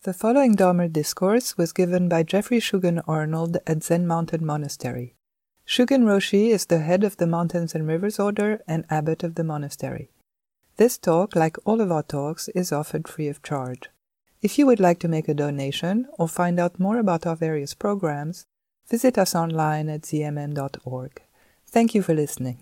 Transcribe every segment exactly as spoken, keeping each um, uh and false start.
The following Dharma discourse was given by Jeffrey Shugen Arnold at Zen Mountain Monastery. Shugen Roshi is the head of the Mountains and Rivers Order and abbot of the monastery. This talk, like all of our talks, is offered free of charge. If you would like to make a donation or find out more about our various programs, visit us online at z m m dot org. Thank you for listening.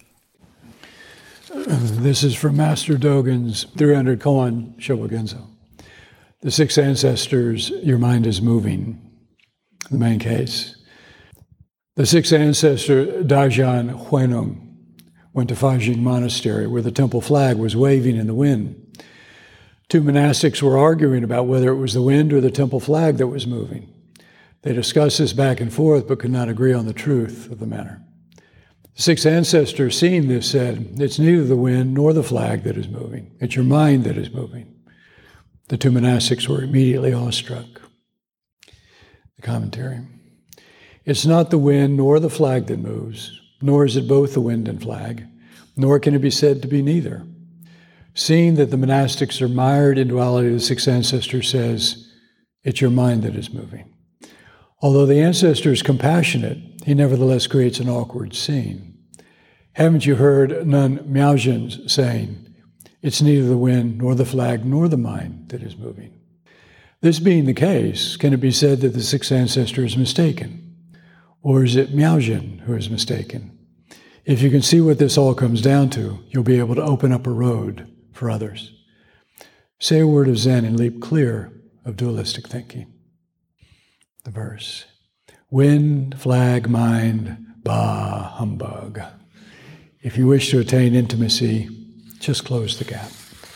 This is from Master Dogen's three hundred Koan Shobogenzo. The six ancestors, your mind is moving, the main case. The sixth ancestor, Dajian Huineng, went to Fajing Monastery, where the temple flag was waving in the wind. Two monastics were arguing about whether it was the wind or the temple flag that was moving. They discussed this back and forth, but could not agree on the truth of the matter. The sixth ancestor, seeing this, said, "It's neither the wind nor the flag that is moving. It's your mind that is moving." The two monastics were immediately awestruck. The commentary. It's not the wind nor the flag that moves, nor is it both the wind and flag, nor can it be said to be neither. Seeing that the monastics are mired in duality, the sixth ancestor says, it's your mind that is moving. Although the ancestor is compassionate, he nevertheless creates an awkward scene. Haven't you heard Nun Miaojin saying, it's neither the wind nor the flag nor the mind that is moving? This being the case, can it be said that the sixth ancestor is mistaken? Or is it Miaojin who is mistaken? If you can see what this all comes down to, you'll be able to open up a road for others. Say a word of Zen and leap clear of dualistic thinking. The verse, wind, flag, mind, bah, humbug. If you wish to attain intimacy, just close the gap.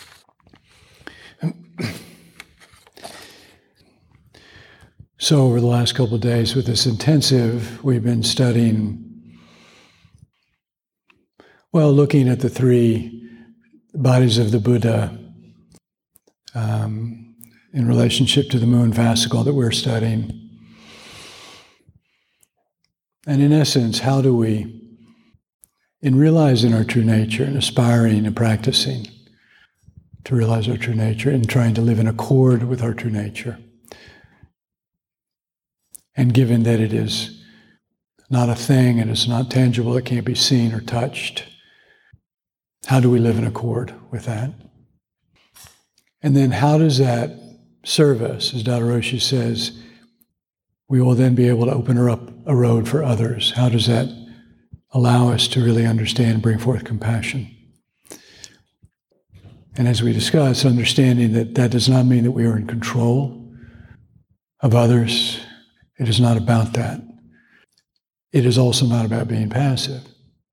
So over the last couple of days with this intensive, we've been studying, well, looking at the three bodies of the Buddha um, in relationship to the moon fascicle that we're studying. And in essence, how do we, in realizing our true nature and aspiring and practicing to realize our true nature and trying to live in accord with our true nature, and given that it is not a thing and it's not tangible, it can't be seen or touched, how do we live in accord with that? And then how does that serve us? As Dada Roshi says, we will then be able to open her up a road for others. How does that allow us to really understand and bring forth compassion? And as we discuss, understanding that that does not mean that we are in control of others. It is not about that. It is also not about being passive.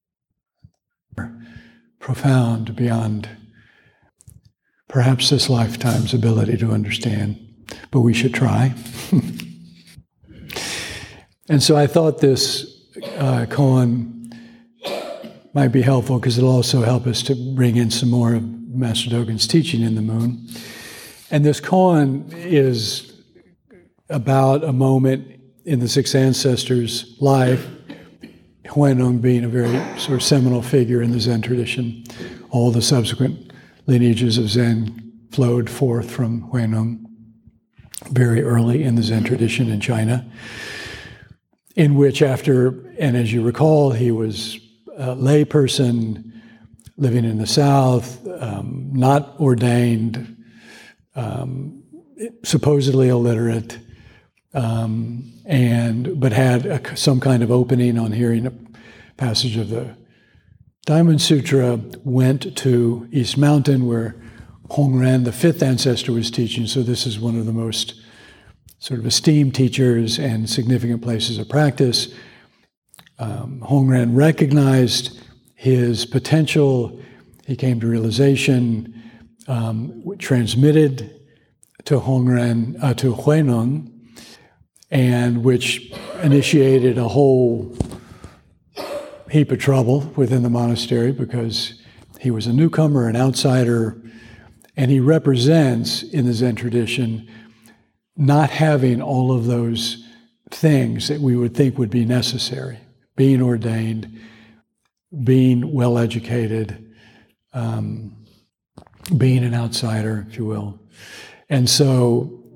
Profound beyond perhaps this lifetime's ability to understand, but we should try. And so I thought this uh, koan might be helpful because it'll also help us to bring in some more of Master Dogen's teaching in the moon. And this koan is about a moment in the six ancestors' life, Huineng being a very sort of seminal figure in the Zen tradition. All the subsequent lineages of Zen flowed forth from Huineng very early in the Zen tradition in China, in which after, and as you recall, he was a lay person living in the South, um, not ordained, um, supposedly illiterate, um, and but had a, some kind of opening on hearing a passage of the Diamond Sutra, went to East Mountain where Hongren, the fifth ancestor, was teaching. So this is one of the most sort of esteemed teachers and significant places of practice. Um, Hongren recognized his potential. He came to realization, um, transmitted to Hongren, uh, to Huineng, and which initiated a whole heap of trouble within the monastery because he was a newcomer, an outsider, and he represents in the Zen tradition not having all of those things that we would think would be necessary. Being ordained, being well-educated, um, being an outsider, if you will. And so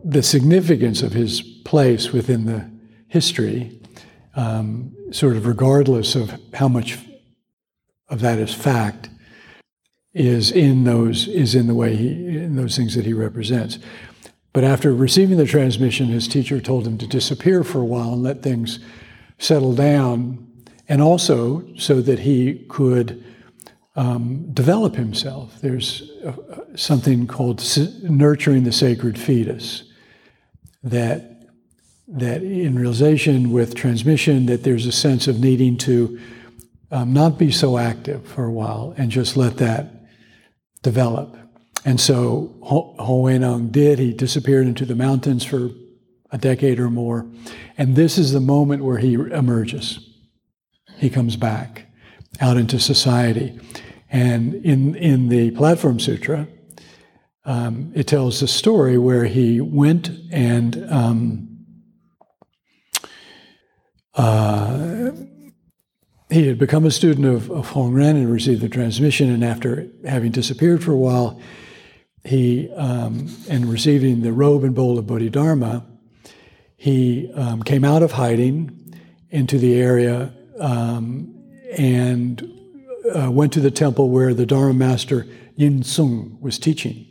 the significance of his place within the history, um, sort of regardless of how much of that is fact, is in those is in the way he in those things that he represents. But after receiving the transmission, his teacher told him to disappear for a while and let things settle down, and also so that he could um, develop himself. There's uh, something called nurturing the sacred fetus, that that in realization with transmission that there's a sense of needing to um, not be so active for a while and just let that develop. And so Huineng did. He disappeared into the mountains for a decade or more. And this is the moment where he emerges. He comes back out into society. And in, in the Platform Sutra, um, it tells a story where he went and um, uh, he had become a student of, of Hongren and received the transmission, and after having disappeared for a while, he, um, and receiving the robe and bowl of Bodhidharma, he um, came out of hiding into the area um, and uh, went to the temple where the Dharma master Yin Sung was teaching.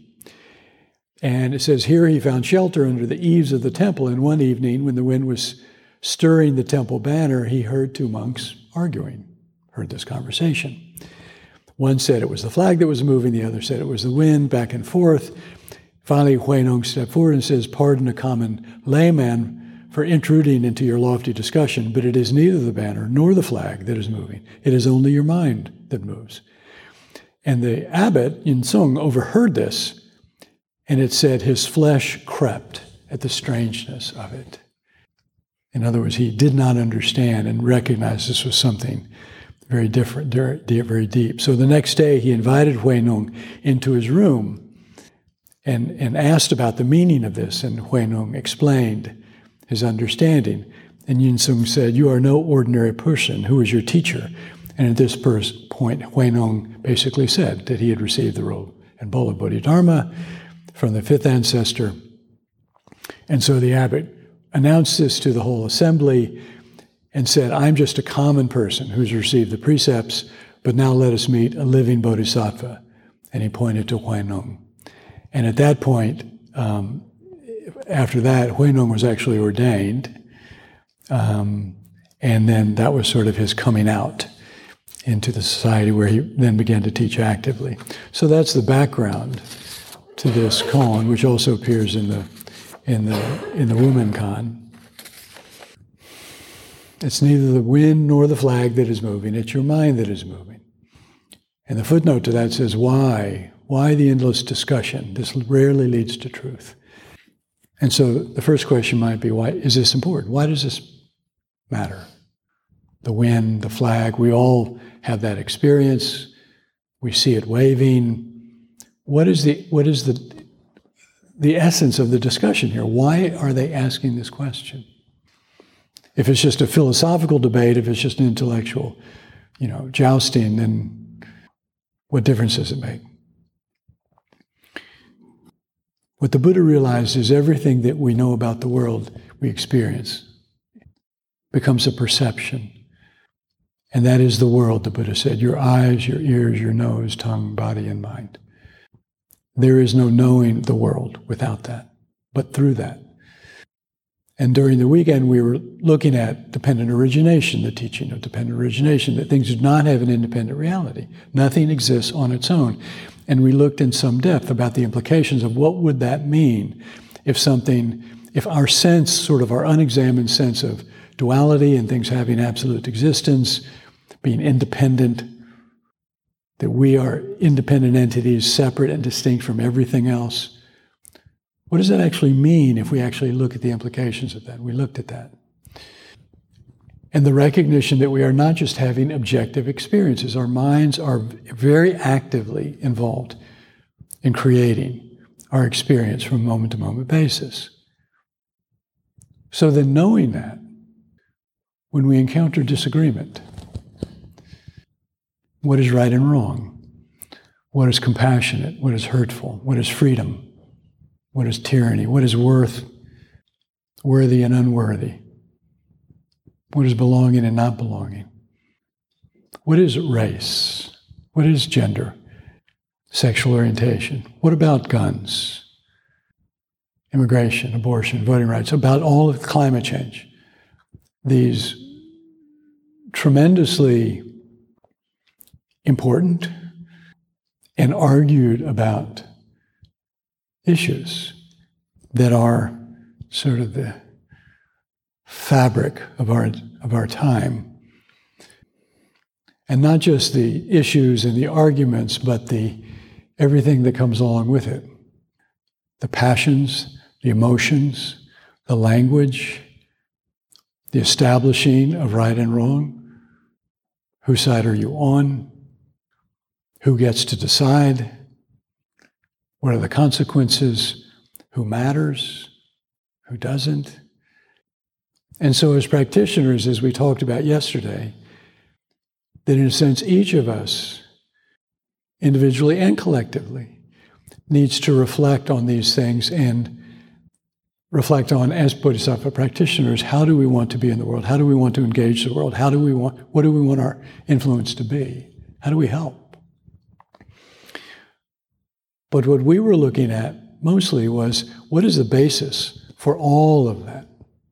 And it says here he found shelter under the eaves of the temple, and one evening when the wind was stirring the temple banner, he heard two monks arguing, heard this conversation. One said it was the flag that was moving, the other said it was the wind, back and forth. Finally, Huineng stepped forward and says, "Pardon a common layman for intruding into your lofty discussion, but it is neither the banner nor the flag that is moving. It is only your mind that moves." And the abbot, Yin Sung, overheard this, and it said his flesh crept at the strangeness of it. In other words, he did not understand and recognize this was something very different, very deep. So the next day, he invited Huineng into his room and, and asked about the meaning of this, and Huineng explained his understanding. And Yin Sung said, "You are no ordinary person. Who is your teacher?" And at this point, Huineng basically said that he had received the robe and bowl of Bodhidharma from the fifth ancestor. And so the abbot announced this to the whole assembly and said, "I'm just a common person who's received the precepts, but now let us meet a living bodhisattva." And he pointed to Huineng. And at that point, um, after that, Huineng was actually ordained. Um, and then that was sort of his coming out into the society, where he then began to teach actively. So that's the background to this koan, which also appears in the in the in the Wumen Kan. It's neither the wind nor the flag that is moving, it's your mind that is moving. And the footnote to that says, why? Why the endless discussion? This rarely leads to truth. And so the first question might be, why is this important? Why does this matter? The wind, the flag, we all have that experience. We see it waving. What is the what is the the essence of the discussion here? Why are they asking this question? If it's just a philosophical debate, if it's just an intellectual, you know, jousting, then what difference does it make? What the Buddha realized is everything that we know about the world we experience becomes a perception. And that is the world, the Buddha said, your eyes, your ears, your nose, tongue, body, and mind. There is no knowing the world without that, but through that. And during the weekend, we were looking at dependent origination, the teaching of dependent origination, that things do not have an independent reality. Nothing exists on its own. And we looked in some depth about the implications of what would that mean if something, if our sense, sort of our unexamined sense of duality and things having absolute existence, being independent, that we are independent entities, separate and distinct from everything else. What does that actually mean if we actually look at the implications of that? We looked at that. And the recognition that we are not just having objective experiences. Our minds are very actively involved in creating our experience from a moment-to-moment basis. So then knowing that, when we encounter disagreement, what is right and wrong? What is compassionate? What is hurtful? What is freedom? What is tyranny? What is worth, worthy and unworthy? What is belonging and not belonging? What is race? What is gender? Sexual orientation? What about guns? Immigration, abortion, voting rights? About all of climate change? These tremendously important and argued about issues that are sort of the fabric of our of our time. And not just the issues and the arguments, but the everything that comes along with it. The passions, the emotions, the language, the establishing of right and wrong. Whose side are you on? Who gets to decide? What are the consequences? Who matters? Who doesn't? And so as practitioners, as we talked about yesterday, that in a sense each of us, individually and collectively, needs to reflect on these things and reflect on, as Bodhisattva practitioners, how do we want to be in the world? How do we want to engage the world? How do we want, what do we want our influence to be? How do we help? But what we were looking at mostly was, what is the basis for all of that?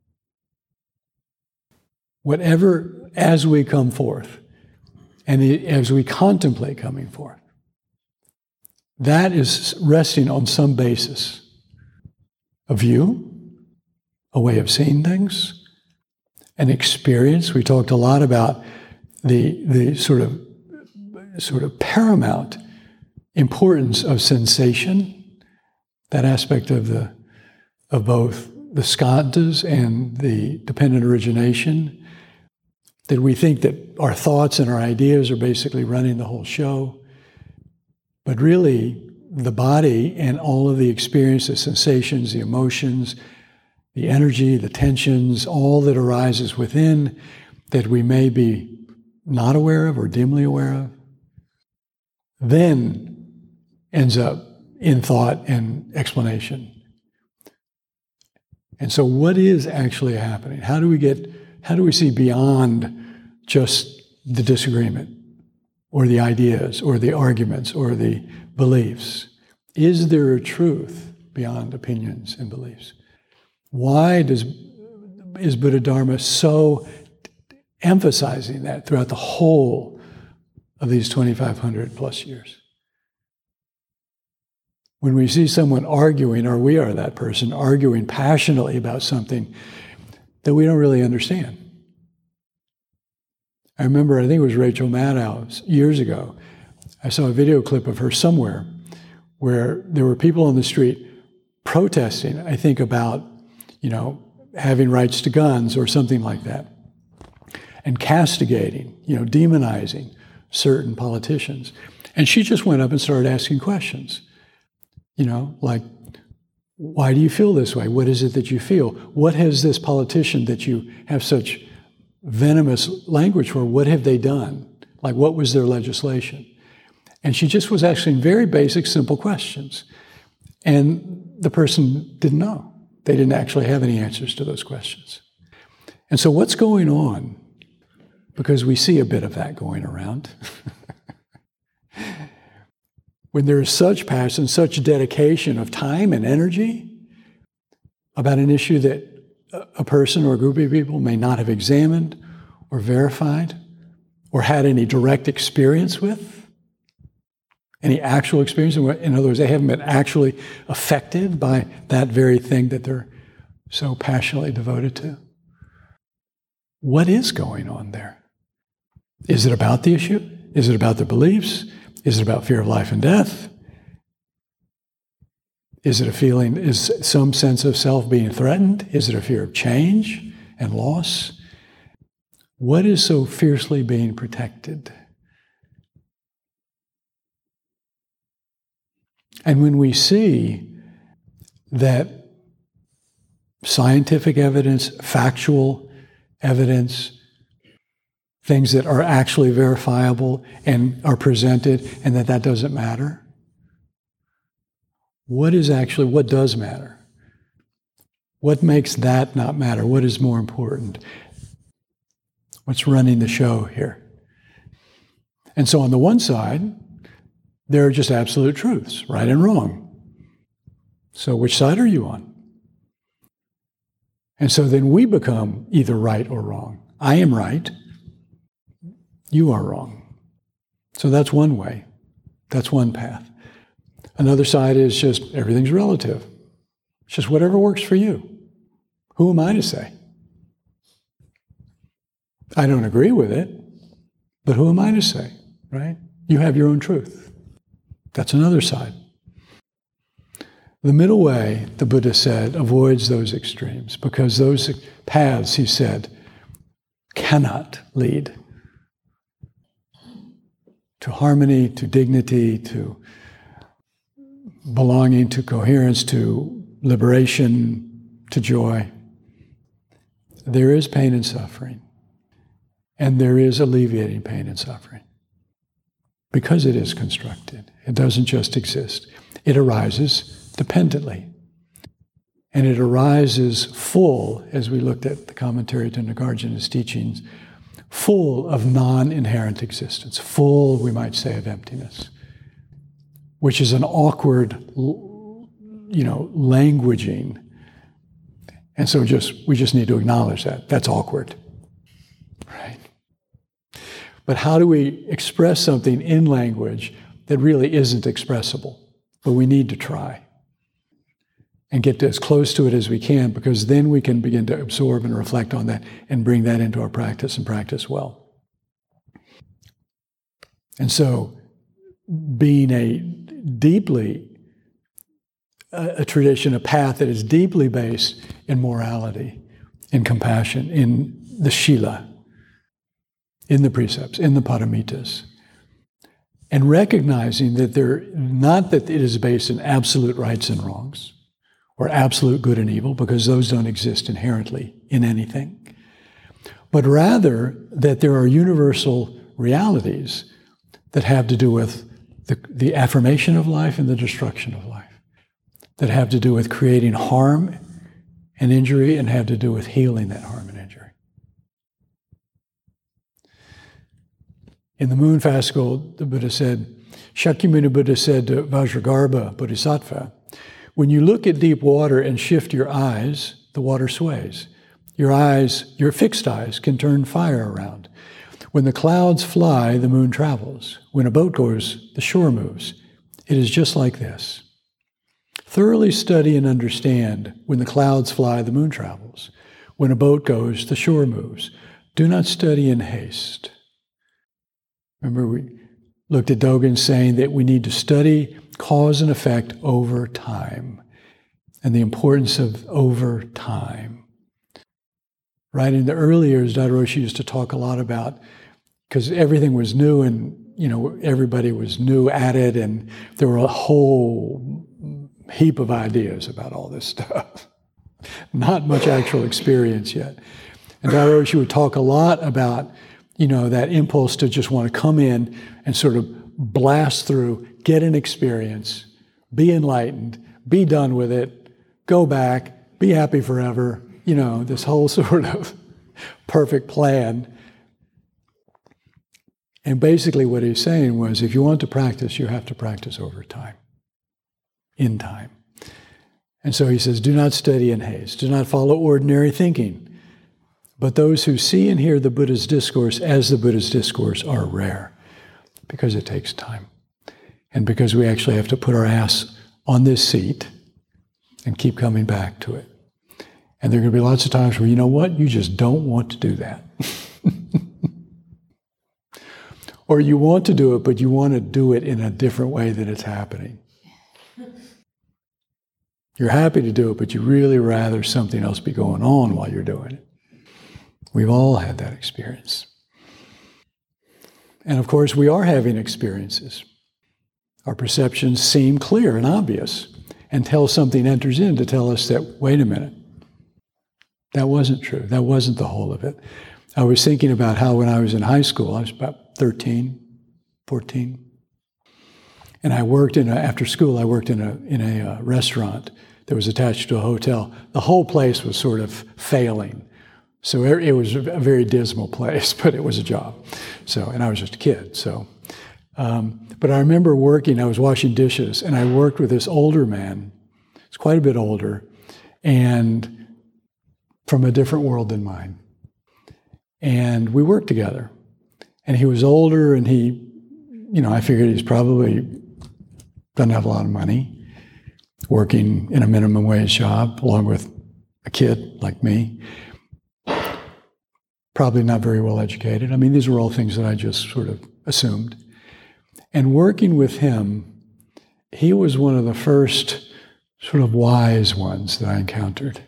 Whatever, as we come forth, and as we contemplate coming forth, that is resting on some basis. A view, a way of seeing things, an experience. We talked a lot about the the sort of sort of paramount importance of sensation, that aspect of the of both the skandhas and the dependent origination, that we think that our thoughts and our ideas are basically running the whole show. But really, the body and all of the experiences, sensations, the emotions, the energy, the tensions, all that arises within that we may be not aware of or dimly aware of, then ends up in thought and explanation. And so what is actually happening? How do we get, how do we see beyond just the disagreement or the ideas or the arguments or the beliefs? Is there a truth beyond opinions and beliefs? Why does is Buddha Dharma so emphasizing that throughout the whole of these twenty-five hundred plus years? When we see someone arguing, or we are that person, arguing passionately about something that we don't really understand. I remember, I think it was Rachel Maddow years ago, I saw a video clip of her somewhere where there were people on the street protesting, I think, about, you know, having rights to guns or something like that, and castigating, you know, demonizing certain politicians. And she just went up and started asking questions, you know, like, why do you feel this way? What is it that you feel? What has this politician that you have such venomous language for, what have they done? Like, what was their legislation? And she just was asking very basic, simple questions. And the person didn't know. They didn't actually have any answers to those questions. And so what's going on? Because we see a bit of that going around. When there is such passion, such dedication of time and energy about an issue that a person or a group of people may not have examined or verified or had any direct experience with, any actual experience. In other words, they haven't been actually affected by that very thing that they're so passionately devoted to. What is going on there? Is it about the issue? Is it about their beliefs? Is it about fear of life and death? Is it a feeling, is some sense of self being threatened? Is it a fear of change and loss? What is so fiercely being protected? And when we see that scientific evidence, factual evidence, things that are actually verifiable and are presented, and that that doesn't matter, What is actually, what does matter? What makes that not matter? What is more important? What's running the show here? And so on the one side, there are just absolute truths, right and wrong. So which side are you on? And so then we become either right or wrong. I am right. You are wrong. So that's one way. That's one path. Another side is just everything's relative. It's just whatever works for you. Who am I to say? I don't agree with it, but who am I to say, right? You have your own truth. That's another side. The middle way, the Buddha said, avoids those extremes because those paths, he said, cannot lead to harmony, to dignity, to belonging, to coherence, to liberation, to joy. There is pain and suffering, and there is alleviating pain and suffering because it is constructed. It doesn't just exist. It arises dependently. And it arises full, as we looked at the commentary to Nagarjuna's teachings, full of non-inherent existence, full, we might say, of emptiness, which is an awkward, you know, languaging. And so just we just need to acknowledge that. That's awkward, right? But how do we express something in language that really isn't expressible? But we need to try and get as close to it as we can, because then we can begin to absorb and reflect on that and bring that into our practice and practice well. And so being a deeply, a, a tradition, a path that is deeply based in morality, in compassion, in the Shila, in the precepts, in the paramitas, and recognizing that they're not that it is based in absolute rights and wrongs, or absolute good and evil, because those don't exist inherently in anything, but rather that there are universal realities that have to do with the, the affirmation of life and the destruction of life, that have to do with creating harm and injury and have to do with healing that harm and injury. In the Moon Fast School, the Buddha said, Shakyamuni Buddha said to Vajragarbha Bodhisattva, when you look at deep water and shift your eyes, the water sways. Your eyes, your fixed eyes, can turn fire around. When the clouds fly, the moon travels. When a boat goes, the shore moves. It is just like this. Thoroughly study and understand. When the clouds fly, the moon travels. When a boat goes, the shore moves. Do not study in haste. Remember, we looked at Dogen saying that we need to study cause and effect over time, and the importance of over time. Right, in the early years, Daido Roshi used to talk a lot about, because everything was new and, you know, everybody was new at it, and there were a whole heap of ideas about all this stuff. Not much actual experience yet. And Daido Roshi would talk a lot about, you know, that impulse to just want to come in and sort of blast through, get an experience, be enlightened, be done with it, go back, be happy forever, you know, this whole sort of perfect plan. And basically what he's saying was, if you want to practice, you have to practice over time, in time. And so he says, do not study in haste, do not follow ordinary thinking, but those who see and hear the Buddha's discourse as the Buddha's discourse are rare, because it takes time. And because we actually have to put our ass on this seat and keep coming back to it. And there are going to be lots of times where, you know what, you just don't want to do that. Or you want to do it, but you want to do it in a different way that it's happening. You're happy to do it, but you really rather something else be going on while you're doing it. We've all had that experience. And of course, we are having experiences. Our perceptions seem clear and obvious until something enters in to tell us that, wait a minute, that wasn't true. That wasn't the whole of it. I was thinking about how when I was in high school, I was about thirteen, fourteen, And I worked in a, after school, I worked in a, in a uh, restaurant that was attached to a hotel. The whole place was sort of failing. So it was a very dismal place, but it was a job. So, and I was just a kid, so. Um, but I remember working, I was washing dishes, and I worked with this older man. He's quite a bit older, and from a different world than mine. And we worked together. And he was older, and he, you know, I figured he's probably doesn't have a lot of money, working in a minimum wage job, along with a kid like me. Probably not very well educated. I mean, these were all things that I just sort of assumed. And working with him, he was one of the first sort of wise ones that I encountered.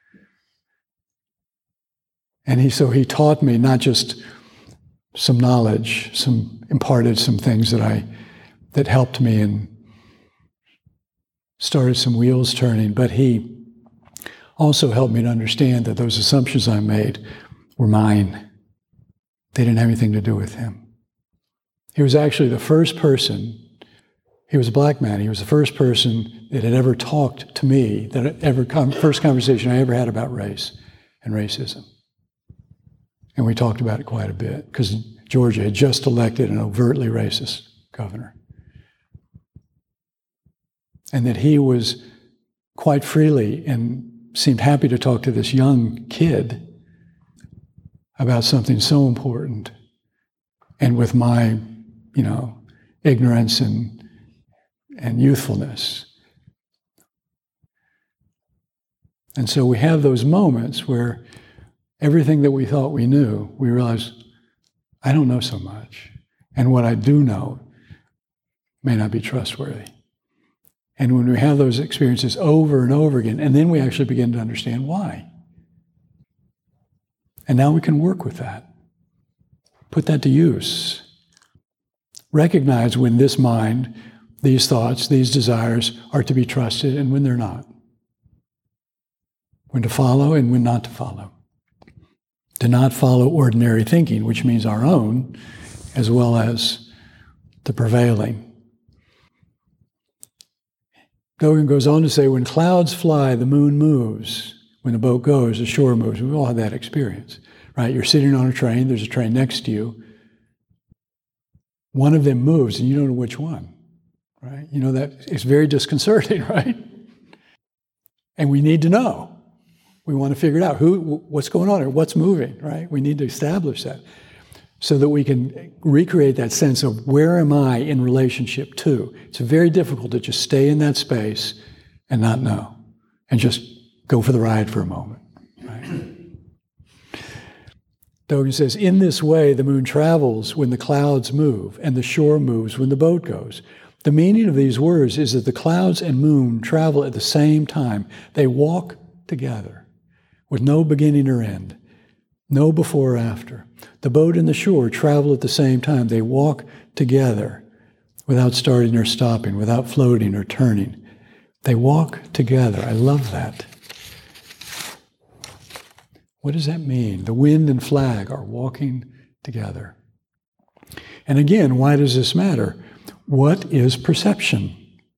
And he, so he taught me not just some knowledge, some imparted some things that I, that helped me and started some wheels turning, but he also helped me to understand that those assumptions I made were mine. They didn't have anything to do with him. He was actually the first person, he was a black man, he was the first person that had ever talked to me, that ever, first conversation I ever had about race and racism. And we talked about it quite a bit, because Georgia had just elected an overtly racist governor. And that he was quite freely and seemed happy to talk to this young kid about something so important. And with my, you know, ignorance and, and youthfulness. And so we have those moments where everything that we thought we knew, we realize, I don't know so much. And what I do know may not be trustworthy. And when we have those experiences over and over again, and then we actually begin to understand why. And now we can work with that. Put that to use. Recognize when this mind, these thoughts, these desires are to be trusted and when they're not. When to follow and when not to follow. To not follow ordinary thinking, which means our own, as well as the prevailing. Dogen goes on to say, when clouds fly, the moon moves. When the boat goes, the shore moves. We've all had that experience, right? You're sitting on a train, there's a train next to you. One of them moves, and you don't know which one, right? You know, that it's very disconcerting, right? And we need to know. We want to figure it out. Who, what's going on here? What's moving, right? We need to establish that so that we can recreate that sense of where am I in relationship to? It's very difficult to just stay in that space and not know and just go for the ride for a moment, right? Dogen says, in this way, the moon travels when the clouds move and the shore moves when the boat goes. The meaning of these words is that the clouds and moon travel at the same time. They walk together with no beginning or end, no before or after. The boat and the shore travel at the same time. They walk together without starting or stopping, without floating or turning. They walk together. I love that. What does that mean? The wind and flag are walking together. And again, why does this matter? What is perception?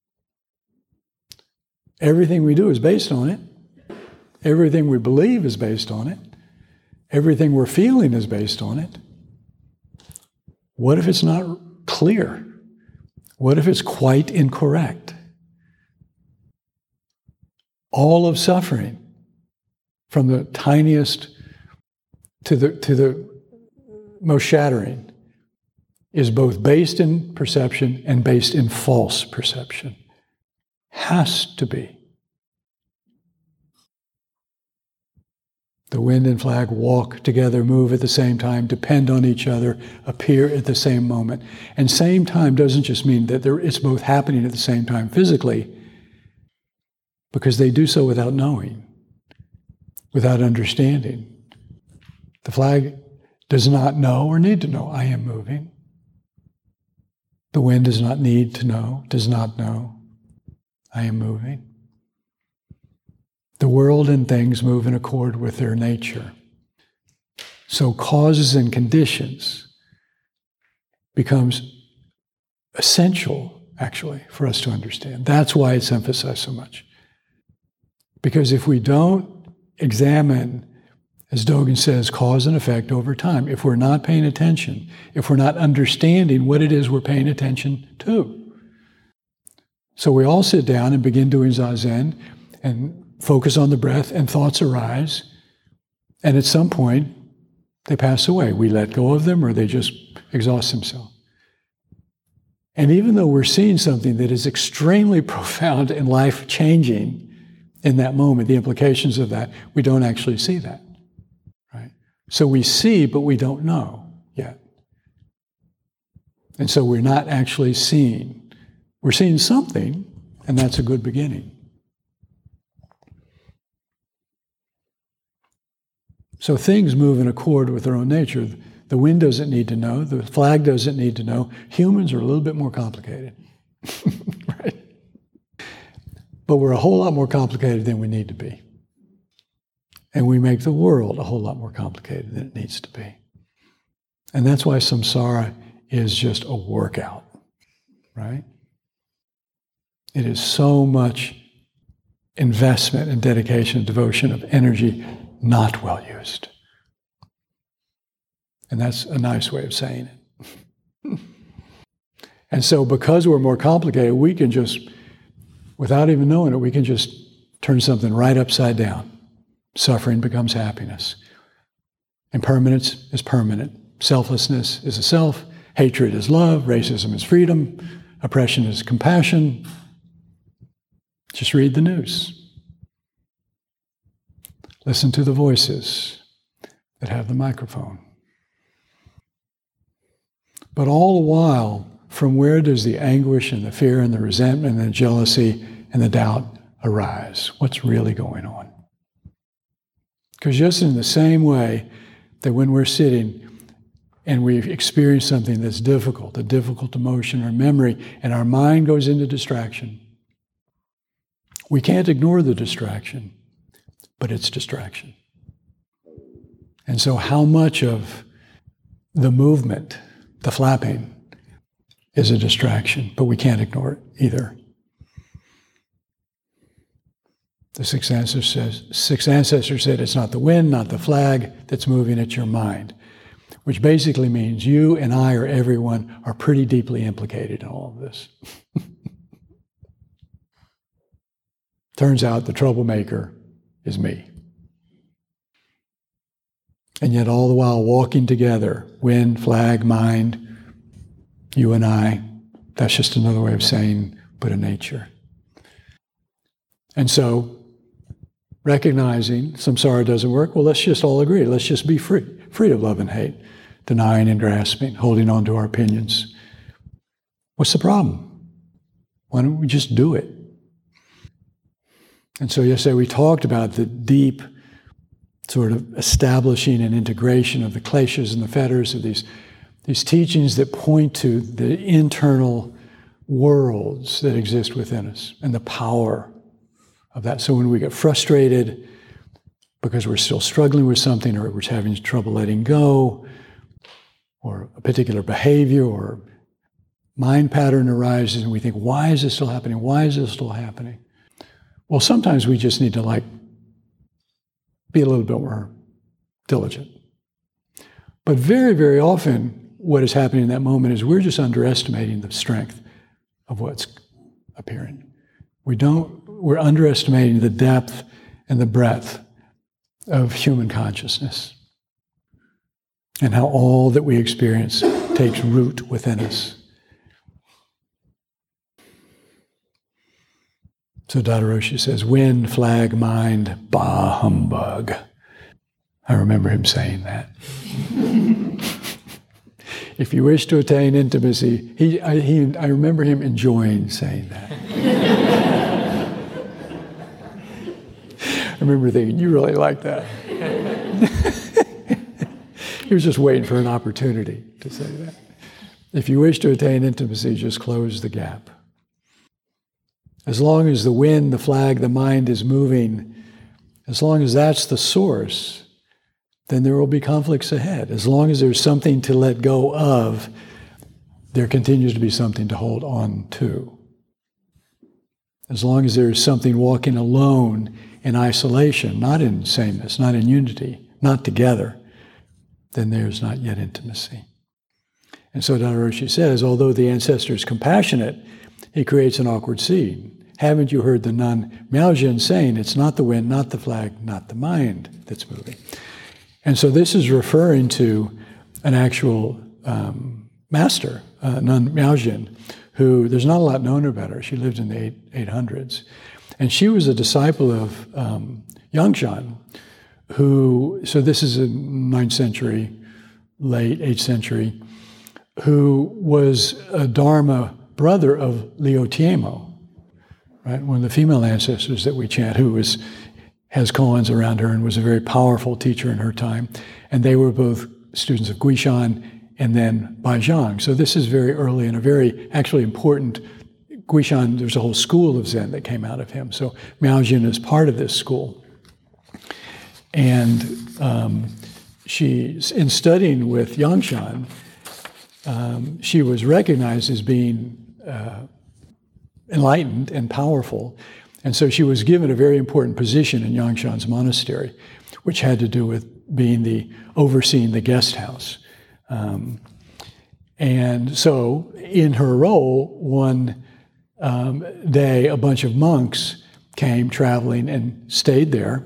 Everything we do is based on it. Everything we believe is based on it. Everything we're feeling is based on it. What if it's not clear? What if it's quite incorrect? All of suffering, from the tiniest to the, to the most shattering, is both based in perception and based in false perception. Has to be. The wind and flag walk together, move at the same time, depend on each other, appear at the same moment. And same time doesn't just mean that there, it's both happening at the same time physically, because they do so without knowing, without understanding. The flag does not know or need to know, I am moving. The wind does not need to know, does not know, I am moving. The world and things move in accord with their nature. So causes and conditions becomes essential actually, for us to understand. That's why it's emphasized so much. Because if we don't examine, as Dogen says, cause and effect over time, if we're not paying attention, if we're not understanding what it is we're paying attention to. So we all sit down and begin doing Zazen and focus on the breath, and thoughts arise, and at some point they pass away. We let go of them, or they just exhaust themselves. And even though we're seeing something that is extremely profound and life-changing in that moment, the implications of that, we don't actually see that, right? So we see, but we don't know yet. And so we're not actually seeing. We're seeing something, and that's a good beginning. So things move in accord with their own nature. The wind doesn't need to know. The flag doesn't need to know. Humans are a little bit more complicated, right? But we're a whole lot more complicated than we need to be. And we make the world a whole lot more complicated than it needs to be. And that's why samsara is just a workout, right? It is so much investment and dedication and devotion of energy not well used. And that's a nice way of saying it. And so because we're more complicated, we can just, without even knowing it, we can just turn something right upside down. Suffering becomes happiness. Impermanence is permanent. Selflessness is a self. Hatred is love. Racism is freedom. Oppression is compassion. Just read the news. Listen to the voices that have the microphone. But all the while, from where does the anguish and the fear and the resentment and the jealousy and the doubt arise? What's really going on? Because just in the same way that when we're sitting and we experience something that's difficult, a difficult emotion or memory, and our mind goes into distraction, we can't ignore the distraction, but it's distraction. And so how much of the movement, the flapping, is a distraction, but we can't ignore it either. The sixth ancestor says, sixth ancestor said it's not the wind, not the flag that's moving, it's your mind. Which basically means you and I or everyone are pretty deeply implicated in all of this. Turns out the troublemaker is me. And yet all the while walking together, wind, flag, mind, you and I, that's just another way of saying Buddha nature. And so, recognizing samsara doesn't work, well, let's just all agree. Let's just be free, free of love and hate, denying and grasping, holding on to our opinions. What's the problem? Why don't we just do it? And so yesterday we talked about the deep sort of establishing and integration of the kleshas and the fetters of these, these teachings that point to the internal worlds that exist within us and the power of that. So when we get frustrated because we're still struggling with something, or we're having trouble letting go, or a particular behavior or mind pattern arises and we think, why is this still happening? Why is this still happening? Well, sometimes we just need to like be a little bit more diligent. But very, very often what is happening in that moment is we're just underestimating the strength of what's appearing. We don't, we're underestimating the depth and the breadth of human consciousness and how all that we experience takes root within us. So Dada Roshi says, wind, flag, mind, bah, humbug. I remember him saying that. If you wish to attain intimacy, he, I, he, I remember him enjoying saying that. I remember thinking, you really like that. He was just waiting for an opportunity to say that. If you wish to attain intimacy, just close the gap. As long as the wind, the flag, the mind is moving, as long as that's the source, then there will be conflicts ahead. As long as there's something to let go of, there continues to be something to hold on to. As long as there is something walking alone in isolation, not in sameness, not in unity, not together, then there's not yet intimacy. And so Dada Roshi says, although the ancestor is compassionate, he creates an awkward scene. Haven't you heard the nun Miaojin saying, it's not the wind, not the flag, not the mind that's moving? And so this is referring to an actual um, master, uh, nun Miaojin, who there's not a lot known about her. She lived in the eight, eight hundreds. And she was a disciple of um, Yangshan, who, so this is a ninth century, late eighth century, who was a Dharma brother of Liu Tiemo, right? One of the female ancestors that we chant, who was has koans around her and was a very powerful teacher in her time. And they were both students of Guishan and then Baizhang. So this is very early and a very actually important Guishan. There's a whole school of Zen that came out of him. So Miaojin is part of this school. And um, she, in studying with Yangshan, um, she was recognized as being uh, enlightened and powerful. And so she was given a very important position in Yangshan's monastery, which had to do with being the overseeing the guest house. Um, and so in her role, one um, day, a bunch of monks came traveling and stayed there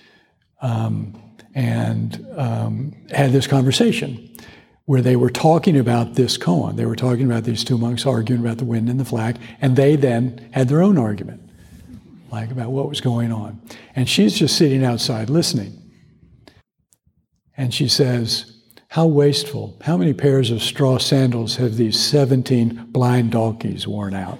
um, and um, had this conversation where they were talking about this koan. They were talking about these two monks arguing about the wind and the flag, and they then had their own argument, like about what was going on. And she's just sitting outside listening. And she says, how wasteful. How many pairs of straw sandals have these seventeen blind donkeys worn out?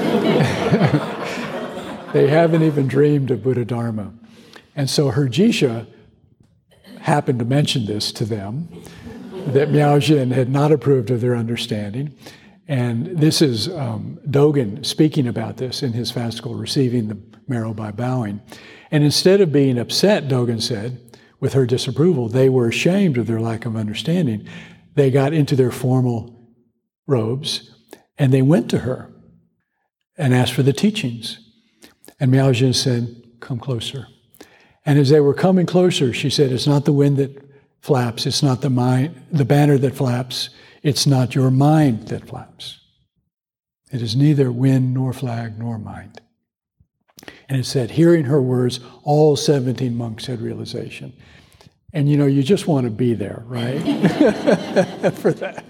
They haven't even dreamed of Buddha Dharma. And so her Jisha happened to mention this to them, that Miaojin had not approved of their understanding. And this is um, Dogen speaking about this in his fascicle, Receiving the Marrow by Bowing. And instead of being upset, Dogen said, with her disapproval, they were ashamed of their lack of understanding. They got into their formal robes and they went to her and asked for the teachings. And Miaojin said, come closer. And as they were coming closer, she said, it's not the wind that flaps, it's not the mind, the banner that flaps, it's not your mind that flaps. It is neither wind nor flag nor mind. And it said, hearing her words, all seventeen monks had realization. And you know, you just want to be there, right? For that.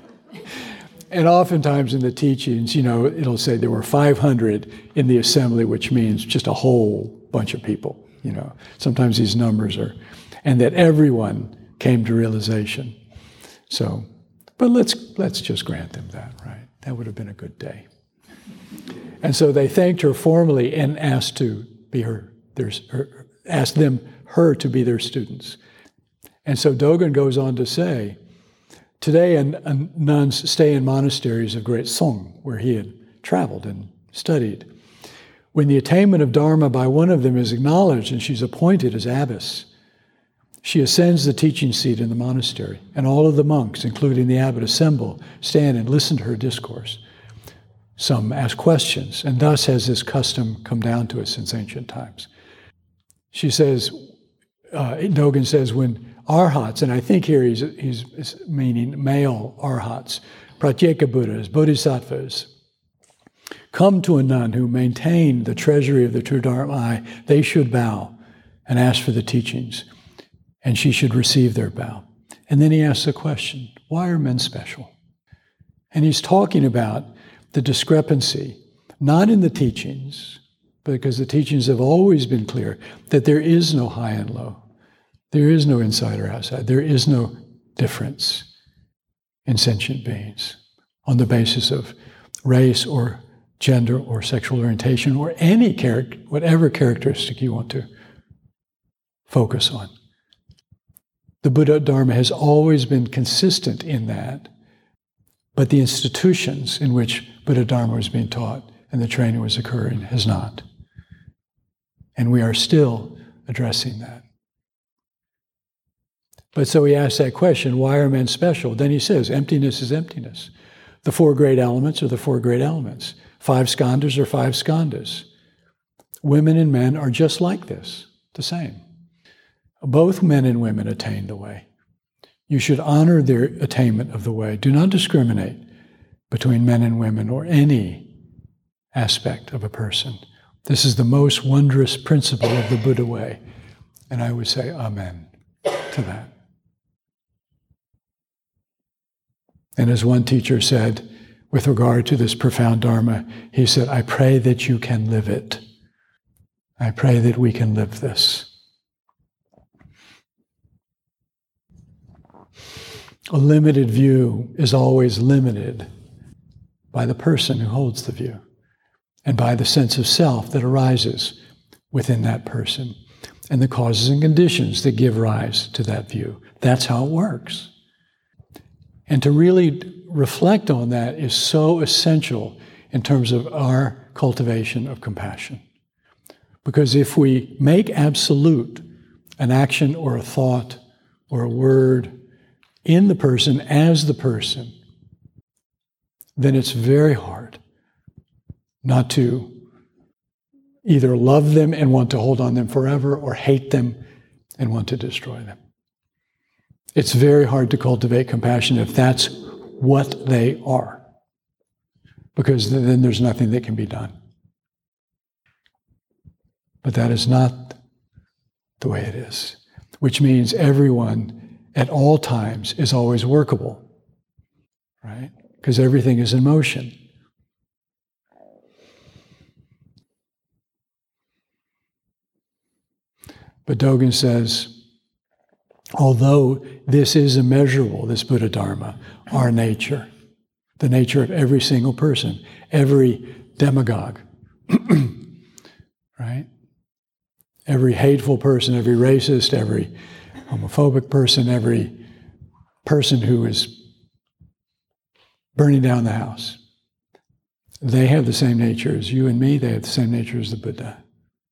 And oftentimes in the teachings, you know, it'll say there were five hundred in the assembly, which means just a whole bunch of people, you know. Sometimes these numbers are, and that everyone came to realization. So, but let's let's just grant them that, right? That would have been a good day. And so they thanked her formally and asked to be her, their, her, asked them, her to be their students. And so Dogen goes on to say, today a, a nuns stay in monasteries of Great Song, where he had traveled and studied. When the attainment of Dharma by one of them is acknowledged and she's appointed as abbess, she ascends the teaching seat in the monastery, and all of the monks, including the abbot, assemble, stand, and listen to her discourse. Some ask questions, and thus has this custom come down to us since ancient times. She says, uh, Dogen says, when arhats, and I think here he's, he's meaning male arhats, pratyeka Buddhas, bodhisattvas, come to a nun who maintain the treasury of the true Dharma, they should bow and ask for the teachings, and she should receive their bow. And then he asks the question, why are men special? And he's talking about the discrepancy, not in the teachings, because the teachings have always been clear that there is no high and low. There is no inside or outside. There is no difference in sentient beings on the basis of race or gender or sexual orientation or any character, whatever characteristic you want to focus on. The Buddha Dharma has always been consistent in that, but the institutions in which Buddha Dharma was being taught and the training was occurring has not. And we are still addressing that. But so he asks that question, why are men special? Then he says, emptiness is emptiness. The four great elements are the four great elements. Five skandhas are five skandhas. Women and men are just like this, the same. Both men and women attain the way. You should honor their attainment of the way. Do not discriminate between men and women or any aspect of a person. This is the most wondrous principle of the Buddha way. And I would say amen to that. And as one teacher said, with regard to this profound Dharma, he said, I pray that you can live it. I pray that we can live this. A limited view is always limited by the person who holds the view and by the sense of self that arises within that person and the causes and conditions that give rise to that view. That's how it works. And to really reflect on that is so essential in terms of our cultivation of compassion. Because if we make absolute an action or a thought or a word in the person as the person, then it's very hard not to either love them and want to hold on them forever or hate them and want to destroy them. It's very hard to cultivate compassion if that's what they are, because then there's nothing that can be done. But that is not the way it is, which means everyone at all times is always workable, right? Because everything is in motion. But Dogen says, although this is immeasurable, this Buddha Dharma, our nature, the nature of every single person, every demagogue, right? Every hateful person, every racist, every homophobic person, every person who is burning down the house, they have the same nature as you and me, they have the same nature as the Buddha.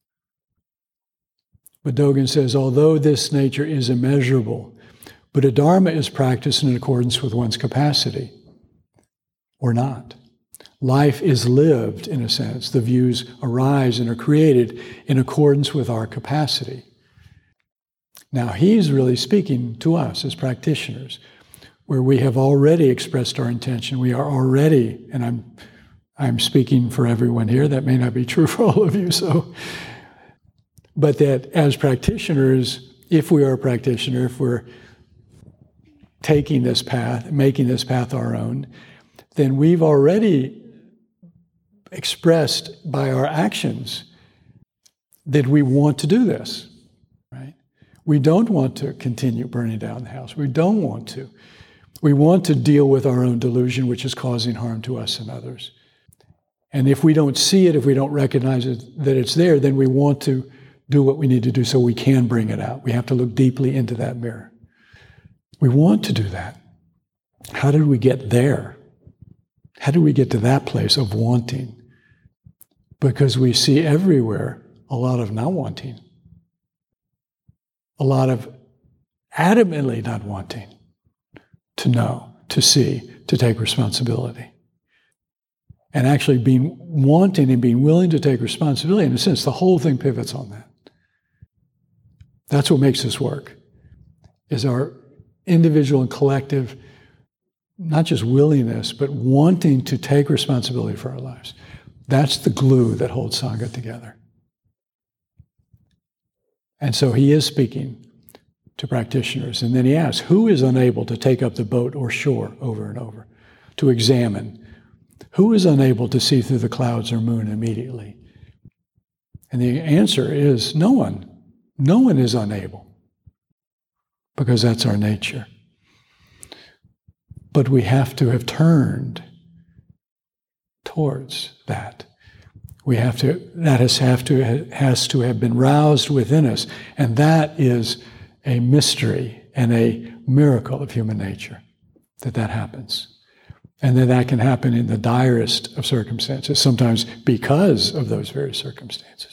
But Dogen says, although this nature is immeasurable, Buddha Dharma is practiced in accordance with one's capacity, or not. Life is lived, in a sense. The views arise and are created in accordance with our capacity. Now, he's really speaking to us as practitioners, where we have already expressed our intention. We are already, and I'm, I'm speaking for everyone here, that may not be true for all of you, so... But that as practitioners, if we are a practitioner, if we're taking this path, making this path our own, then we've already expressed by our actions that we want to do this, right? We don't want to continue burning down the house. We don't want to. We want to deal with our own delusion, which is causing harm to us and others. And if we don't see it, if we don't recognize it, that it's there, then we want to do what we need to do so we can bring it out. We have to look deeply into that mirror. We want to do that. How did we get there? How did we get to that place of wanting? Because we see everywhere a lot of not wanting. A lot of adamantly not wanting to know, to see, to take responsibility. And actually being wanting and being willing to take responsibility, in a sense, the whole thing pivots on that. That's what makes this work, is our individual and collective, not just willingness, but wanting to take responsibility for our lives. That's the glue that holds Sangha together. And so he is speaking to practitioners. And then he asks, who is unable to take up the boat or shore over and over, to examine? Who is unable to see through the clouds or moon immediately? And the answer is no one. No one is unable, because that's our nature. But we have to have turned towards that. We have to, that has, have to, has to have been roused within us, and that is a mystery and a miracle of human nature, that that happens. And that that can happen in the direst of circumstances, sometimes because of those very circumstances.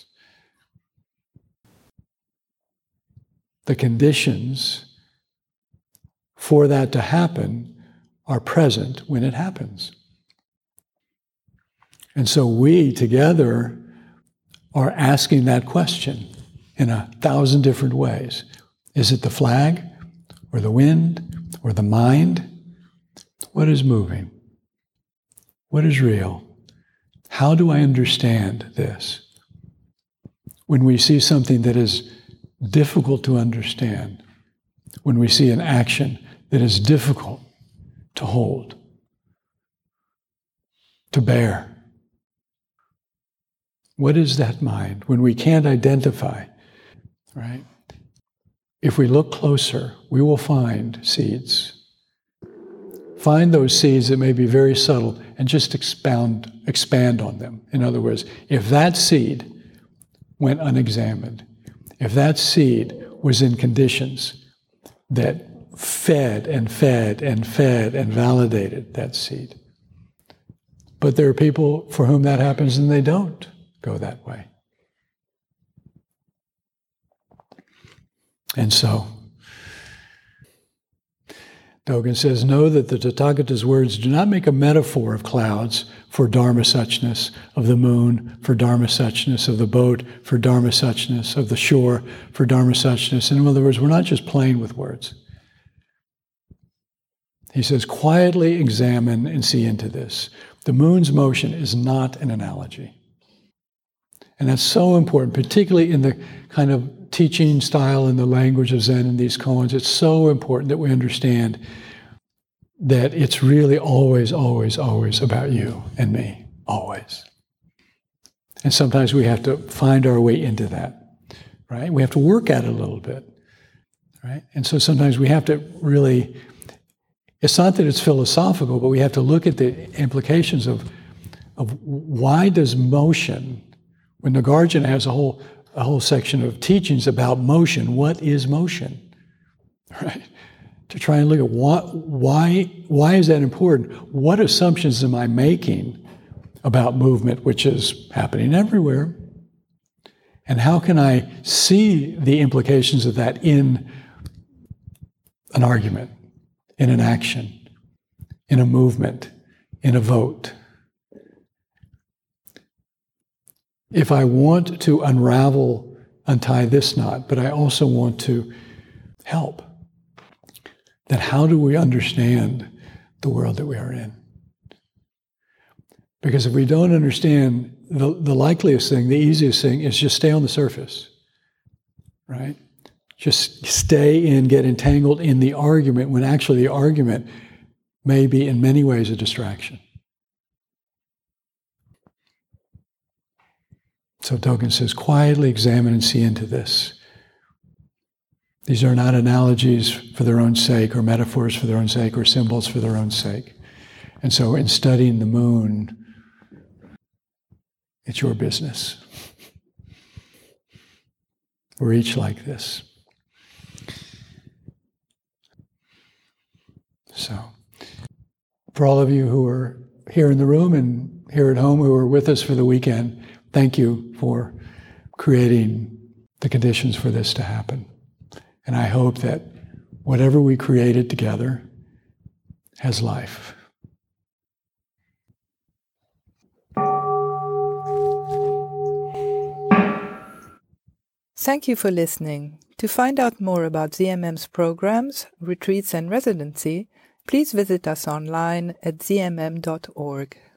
The conditions for that to happen are present when it happens. And so we together are asking that question in a thousand different ways. Is it the flag, or the wind, or the mind? What is moving? What is real? How do I understand this? When we see something that is difficult to understand, when we see an action that is difficult to hold, to bear, what is that mind? When we can't identify, right? If we look closer, we will find seeds. Find those seeds that may be very subtle and just expound, expand on them. In other words, if that seed went unexamined, if that seed was in conditions that fed and fed and fed and validated that seed. But there are people for whom that happens and they don't go that way. And so, Dogen says, know that the Tathagata's words do not make a metaphor of clouds for Dharma suchness, of the moon for Dharma suchness, of the boat for Dharma suchness, of the shore for Dharma suchness. In other words, we're not just playing with words. He says, quietly examine and see into this. The moon's motion is not an analogy. And that's so important, particularly in the kind of teaching style and the language of Zen and these koans. It's so important that we understand that it's really always, always, always about you and me. Always. And sometimes we have to find our way into that, right? We have to work at it a little bit, right? And so sometimes we have to really, it's not that it's philosophical, but we have to look at the implications of, of why does motion, when Nagarjuna has a whole a whole section of teachings about motion, what is motion, right? To try and look at what, why, why is that important? What assumptions am I making about movement, which is happening everywhere? And how can I see the implications of that in an argument, in an action, in a movement, in a vote? If I want to unravel, untie this knot, but I also want to help, then how do we understand the world that we are in? Because if we don't understand, the, the likeliest thing, the easiest thing is just stay on the surface, right? Just stay in, get entangled in the argument, when actually the argument may be in many ways a distraction. So Dogen says, quietly examine and see into this. These are not analogies for their own sake, or metaphors for their own sake, or symbols for their own sake. And so in studying the moon, it's your business. We're each like this. So, for all of you who are here in the room and here at home who are with us for the weekend, thank you for creating the conditions for this to happen. And I hope that whatever we created together has life. Thank you for listening. To find out more about Z M M's programs, retreats and residency, please visit us online at z m m dot org.